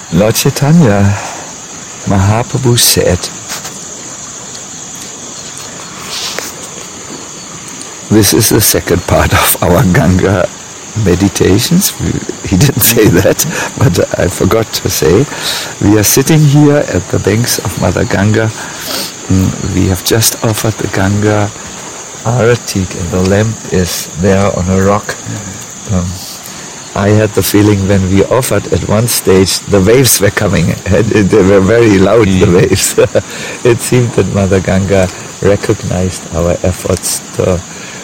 Lord Chaitanya Mahaprabhu said, this is the second part of our Ganga meditations. He didn't say that, but I forgot to say. We are sitting here at the banks of Mother Ganga. We have just offered the Ganga Aratik, and the lamp is there on a rock. I had the feeling when we offered at one stage, the waves were coming, and they were very loud, the waves. It seemed that Mother Ganga recognized our efforts to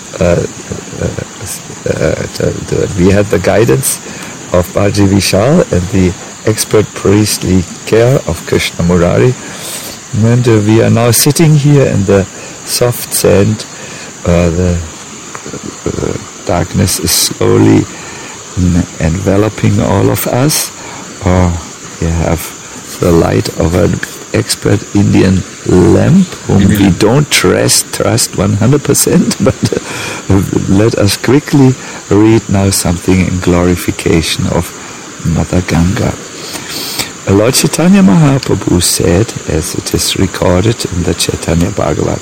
we had the guidance of Baji Vishal and the expert priestly care of Krishna Murari. And we are now sitting here in the soft sand. The darkness is slowly enveloping all of us. We have the light of an expert Indian lamp whom we don't trust 100%, but let us quickly read now something in glorification of Mother Ganga. Lord Chaitanya Mahaprabhu said, as it is recorded in the Chaitanya Bhagavat,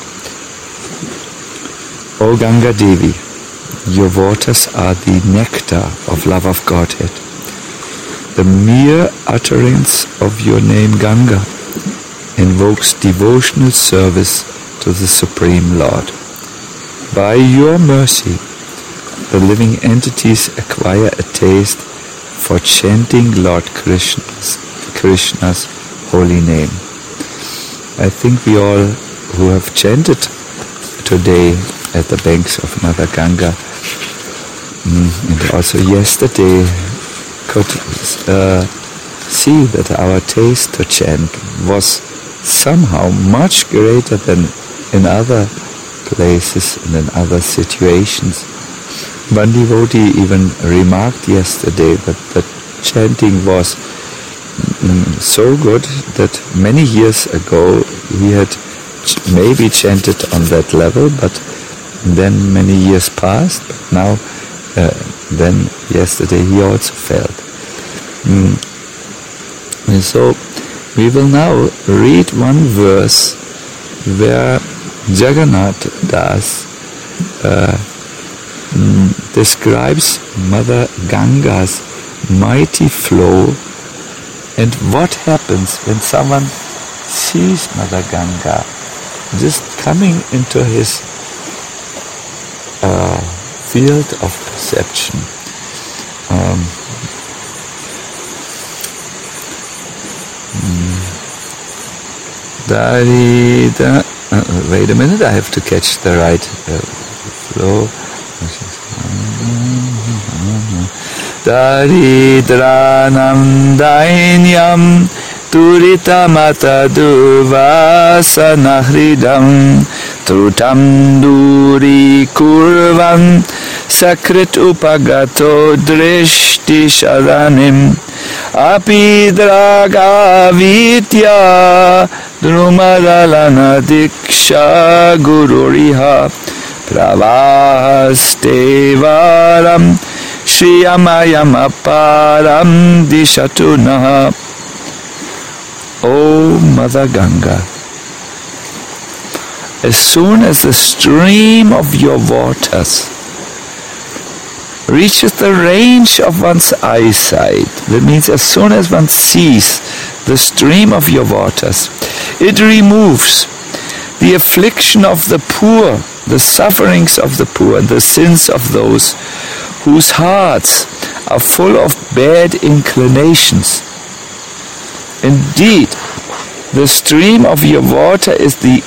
O Ganga Devi, your waters are the nectar of love of Godhead. The mere utterance of your name Ganga invokes devotional service to the Supreme Lord. By your mercy, the living entities acquire a taste for chanting Lord Krishna's holy name. I think we all who have chanted today at the banks of Mother Ganga and also yesterday could see that our taste to chant was somehow much greater than in other places and in other situations. One devotee even remarked yesterday that the chanting was so good that many years ago he had maybe chanted on that level, but then many years passed, but now then yesterday he also felt. And so we will now read one verse where Jagannath Das describes Mother Ganga's mighty flow and what happens when someone sees Mother Ganga just coming into his field of perception. Wait a minute, I have to catch the right flow. Daridranam dainyam turitamata duvasanakhridam trutam duri kurvan sakrit upagato drishti sharanim api dragavitya drumadalana diksha gururiha pravahastevaram shriyamayam aparam dishatunaha. O Mother Ganga, as soon as the stream of your waters reaches the range of one's eyesight, that means as soon as one sees the stream of your waters, it removes the affliction of the poor, the sufferings of the poor, and the sins of those whose hearts are full of bad inclinations. Indeed, the stream of your water is the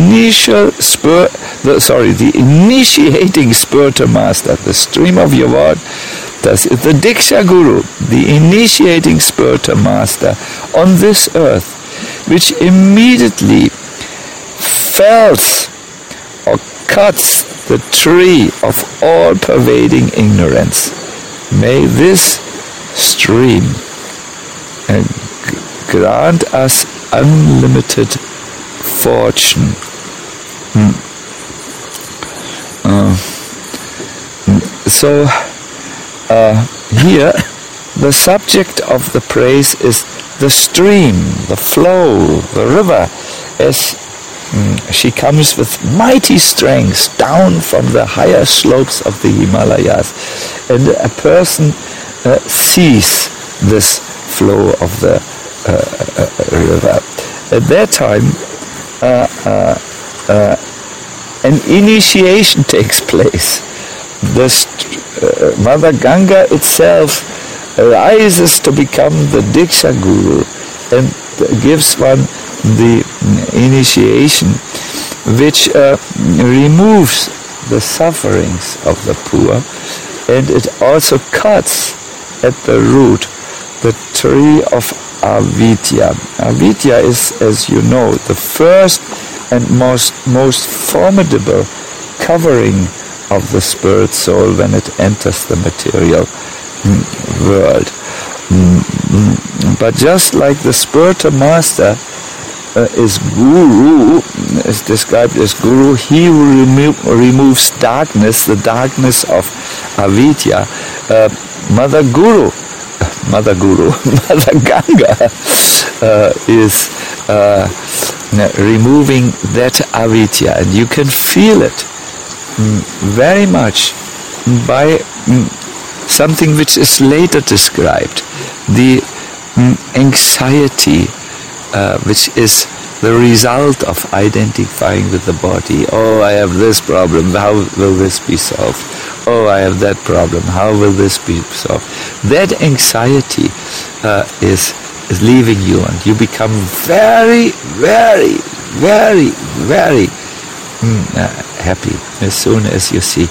initiating spiritual master. The stream of your water is the Diksha Guru, the initiating spiritual master on this earth, which immediately fells or cuts the tree of all-pervading ignorance. May this stream grant us unlimited fortune. So here the subject of the praise is the stream, the flow, the river, as she comes with mighty strength down from the higher slopes of the Himalayas, and a person sees this flow of the river. At that time, an initiation takes place. Mother Ganga itself rises to become the Diksha Guru and gives one the initiation, which removes the sufferings of the poor, and it also cuts at the root the tree of avidya. Avidya is, as you know, the first and most formidable covering of the spirit soul when it enters the material world. But just like the spiritual master is guru, is described as guru, he who removes darkness, the darkness of avidya. Mother Ganga is removing that avidya, and you can feel it very much by something which is later described, the anxiety which is the result of identifying with the body. Oh, I have this problem, how will this be solved? Oh, I have that problem, how will this be solved? That anxiety is leaving you, and you become very, very, very, very happy as soon as you see.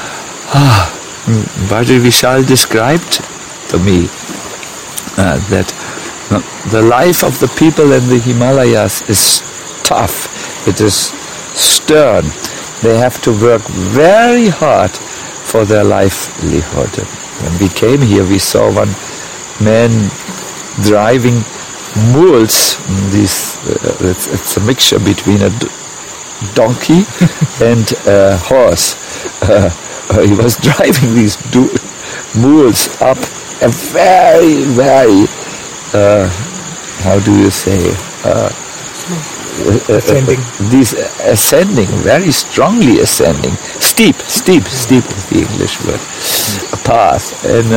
Bhadri Vishal described to me that the life of the people in the Himalayas is tough, it is stern. They have to work very hard for their livelihood. When we came here, we saw one man driving mules. It's a mixture between a donkey and a horse. He was driving these mules up a very, very, how do you say, ascending, very strongly ascending, steep is the English word, a path, and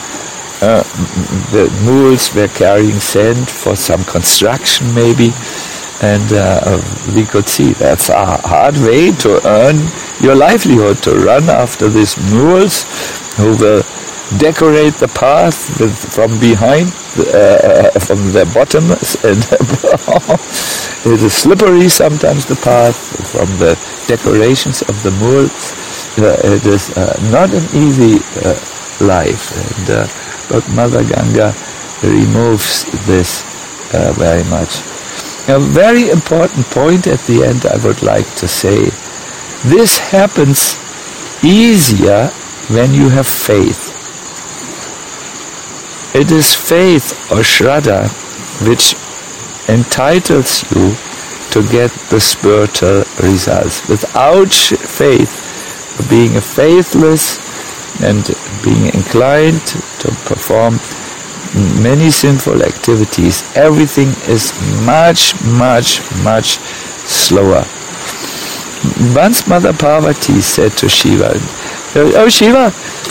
the mules were carrying sand for some construction maybe, and we could see that's a hard way to earn your livelihood, to run after these mules who will decorate the path from behind, from the bottom, and it is slippery sometimes, the path, from the decorations of the mules. It is not an easy life, and but Mother Ganga removes this very much. A very important point at the end I would like to say, this happens easier when you have faith. It is faith or Shraddha which entitles you to get the spiritual results. Without faith, being faithless and being inclined to perform many sinful activities, everything is much, much, much slower. Once Mother Parvati said to Shiva, "Oh Shiva,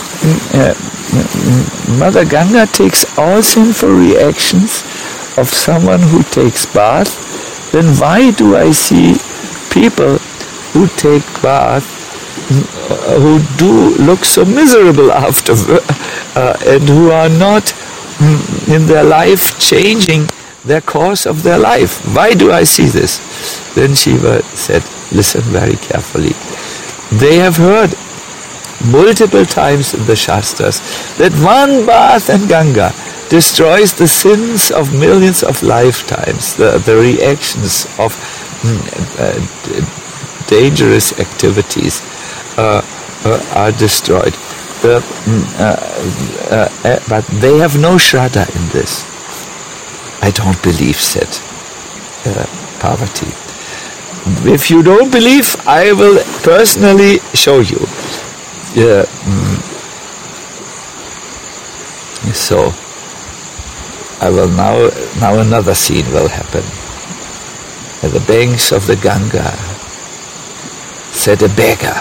Mother Ganga takes all sinful reactions of someone who takes bath, then why do I see people who take bath who do look so miserable afterward and who are not in their life changing their course of their life? Why do I see this?" Then Shiva said, listen very carefully. They have heard multiple times in the Shastras that one bath in Ganga destroys the sins of millions of lifetimes, the reactions of dangerous activities are destroyed. But they have no Shraddha in this. I don't believe, said Parvati. If you don't believe, I will personally show you. So I will now another scene will happen. At the banks of the Ganga sat a beggar.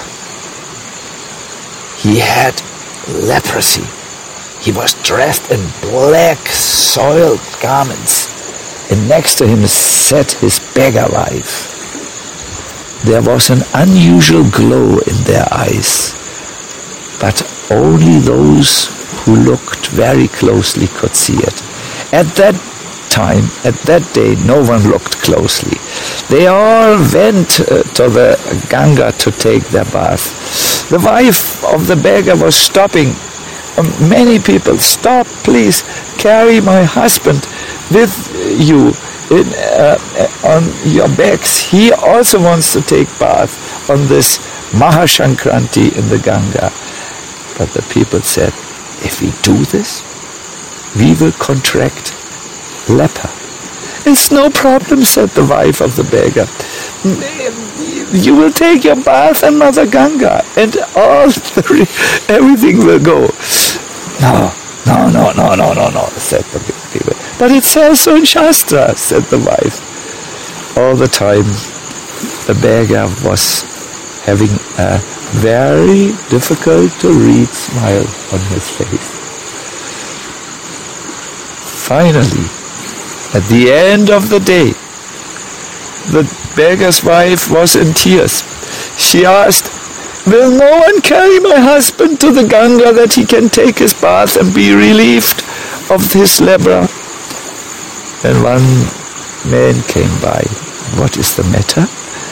He had leprosy. He was dressed in black, soiled garments, and next to him sat his beggar wife. There was an unusual glow in their eyes, but only those who looked very closely could see it. At that time, at that day, no one looked closely. They all went to the Ganga to take their bath. The wife of the beggar was stopping. Many people, stop, please, carry my husband with you on your backs. He also wants to take bath on this Mahashankranti in the Ganga. But the people said, if we do this, we will contract leper. It's no problem, said the wife of the beggar. You will take your bath in Mother Ganga and everything will go. No, said the people. But it says so in Shastra, said the wife. All the time the beggar was having a very difficult to read smile on his face. Finally, at the end of the day, the beggar's wife was in tears. She asked, will no one carry my husband to the Ganga that he can take his bath and be relieved of his leper? And one man came by. What is the matter?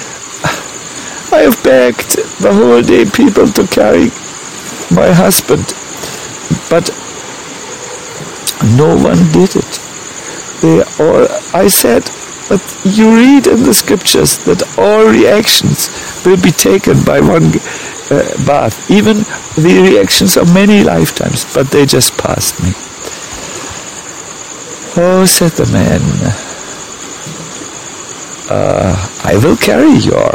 I have begged the whole day people to carry my husband, but no one did it. I said, but you read in the scriptures that all reactions will be taken by one bath, even the reactions of many lifetimes, but they just passed me. Oh, said the man, I will carry your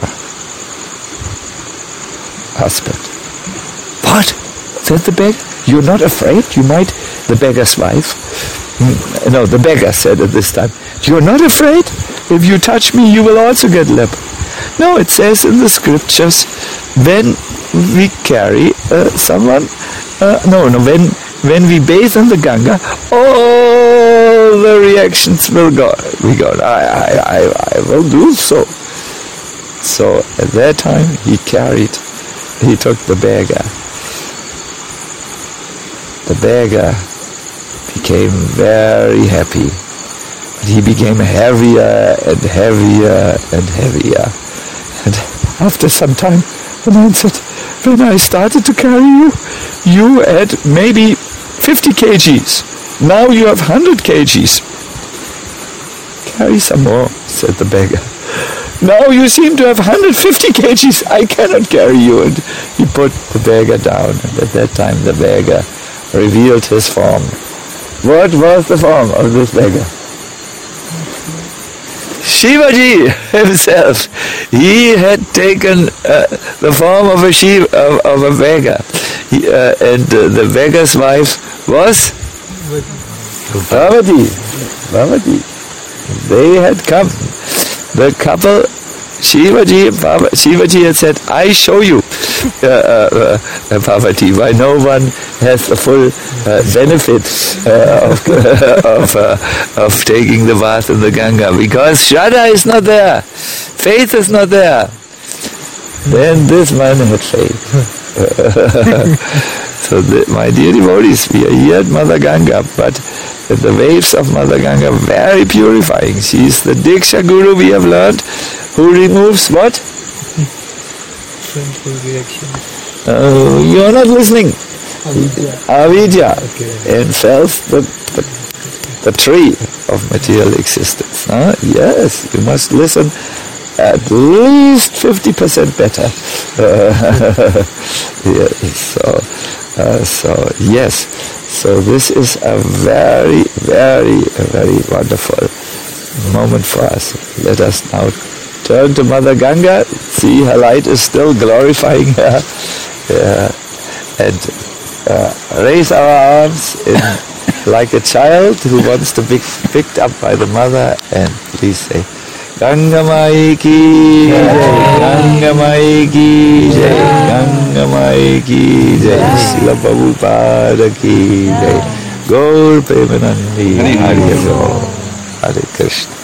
husband. What? Said the beggar. You're not afraid? You might, the beggar's wife. No, the beggar said at this time, you're not afraid? If you touch me, you will also get leper. No, it says in the scriptures, when we carry someone, when we bathe in the Ganga, all the reactions will go. I will do so. So at that time, he took the beggar. The beggar became very happy. But he became heavier and heavier and heavier. And after some time, the man said, when I started to carry you, you had maybe 50 kgs. Now you have 100 kgs. Carry some more, said the beggar. Now you seem to have 150 kgs. I cannot carry you. And he put the beggar down. And at that time the beggar revealed his form. What was the form of this beggar? Shivaji himself. He had taken the form of a beggar. And the beggar's wife was Parvati. They had come. The couple, Shivaji had said, I show you Parvati, why no one has the full benefit of taking the bath in the Ganga, because Shraddha is not there, faith is not there. Then this man had faith. So my dear devotees, we are here at Mother Ganga, but the waves of Mother Ganga are very purifying. She is the Diksha Guru, we have learned, who removes what? Sensual reactions. You are not listening. Avidya. Okay. And self, the tree of material existence. Yes, you must listen at least 50% better. So this is a very, very, very wonderful moment for us. Let us now turn to Mother Ganga, see her light is still glorifying her, and raise our arms in like a child who wants to be picked up by the mother, and please say, Ganga Mai ki jai, Ganga Mai ki jai, Ganga Mai ki jai, Srila Prabhupada ki jai, Gaur Premanandi, Hare Krishna.